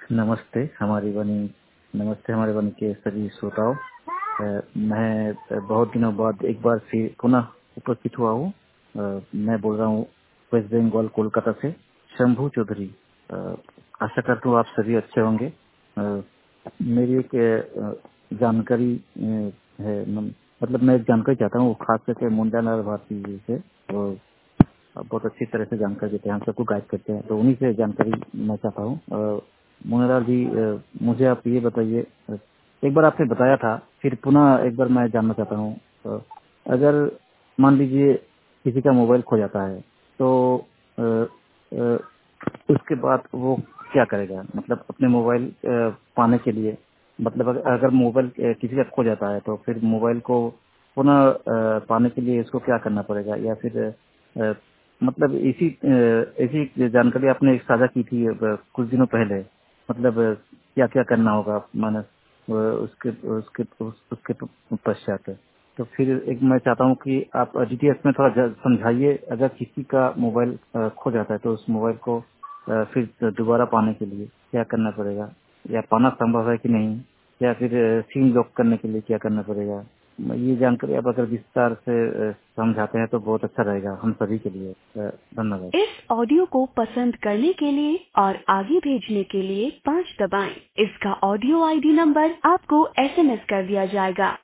नमस्ते हमारी वाणी नमस्ते हमारे वाणी के सभी श्रोताओं। मैं बहुत दिनों बाद एक बार फिर पुनः उपस्थित हुआ हूँ। मैं बोल रहा हूँ वेस्ट बंगाल कोलकाता से शंभू चौधरी। आशा करता हूँ आप सभी अच्छे होंगे। मेरी एक जानकारी है, मतलब मैं एक जानकारी चाहता हूँ खास करके मुंडालाल भारती जी से। वो बहुत अच्छी तरह से जानकारी देते हैं, हम सबको गाइड करते हैं, तो उन्हीं से जानकारी मैं चाहता हूँ। मुनालाल जी, मुझे आप ये बताइए, एक बार आपने बताया था, फिर पुनः एक बार मैं जानना चाहता हूँ। अगर मान लीजिए किसी का मोबाइल खो जाता है तो अ, अ, उसके बाद वो क्या करेगा, मतलब अपने मोबाइल पाने के लिए, मतलब अगर मोबाइल किसी का खो जाता है तो फिर मोबाइल को पुनः पाने के लिए इसको क्या करना पड़ेगा, या फिर मतलब इसी जानकारी आपने साझा की थी कुछ दिनों पहले, मतलब क्या क्या करना होगा माने उसके उसके उसके पश्चात। तो फिर एक मैं चाहता हूँ कि आप डिटेल्स में थोड़ा समझाइए, अगर किसी का मोबाइल खो जाता है तो उस मोबाइल को फिर दोबारा पाने के लिए क्या करना पड़ेगा, या पाना संभव है कि नहीं, या फिर सिम लॉक करने के लिए क्या करना पड़ेगा। ये जानकारी आप अगर विस्तार से समझाते हैं तो बहुत अच्छा रहेगा हम सभी के लिए। धन्यवाद। इस ऑडियो को पसंद करने के लिए और आगे भेजने के लिए 5 दबाएं। इसका ऑडियो आईडी नंबर आपको एसएमएस कर दिया जाएगा।